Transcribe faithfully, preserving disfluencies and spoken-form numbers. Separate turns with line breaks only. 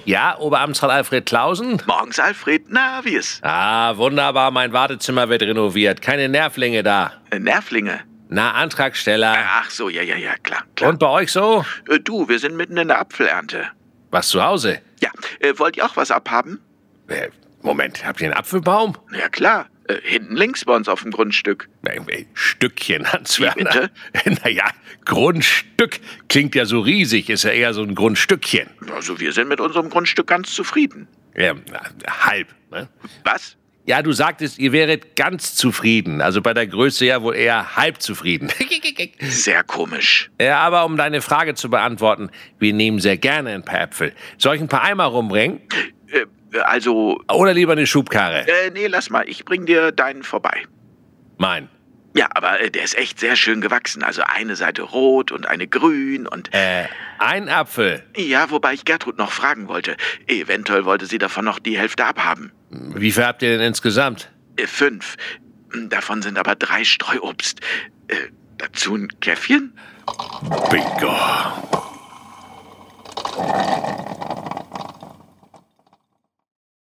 Ja, Oberamtsrat Alfred Clausen?
Morgens, Alfred. Na, wie ist?
Ah, wunderbar, mein Wartezimmer wird renoviert. Keine Nervlinge da.
Äh, Nervlinge?
Na, Antragsteller.
Ach so, ja, ja, ja, klar, klar.
Und bei euch so?
Äh, du, wir sind mitten in der Apfelernte.
Was, zu Hause?
Ja, äh, wollt ihr auch was abhaben?
Äh, Moment, habt ihr einen Apfelbaum?
Ja, klar. Äh, hinten links bei uns auf dem Grundstück.
Äh, äh, Stückchen, Hans-Werner.
Wie bitte?
Naja, Grundstück klingt ja so riesig, ist ja eher so ein Grundstückchen.
Also wir sind mit unserem Grundstück ganz zufrieden.
Ja, halb, ne?
Was?
Ja, du sagtest, ihr wäret ganz zufrieden. Also bei der Größe ja wohl eher halb zufrieden.
Sehr komisch.
Ja, aber um deine Frage zu beantworten, wir nehmen sehr gerne ein paar Äpfel. Soll ich ein paar Eimer rumbringen?
Äh, also...
Oder lieber eine Schubkarre?
Äh, nee, lass mal. Ich bring dir deinen vorbei.
Mein.
Ja, aber äh, der ist echt sehr schön gewachsen. Also eine Seite rot und eine grün und...
Äh, ein Apfel.
Ja, wobei ich Gertrud noch fragen wollte. Eventuell wollte sie davon noch die Hälfte abhaben.
Wie viel habt ihr denn insgesamt?
Äh, fünf. Davon sind aber drei Streuobst. Äh, dazu ein Käffchen?
Bingo.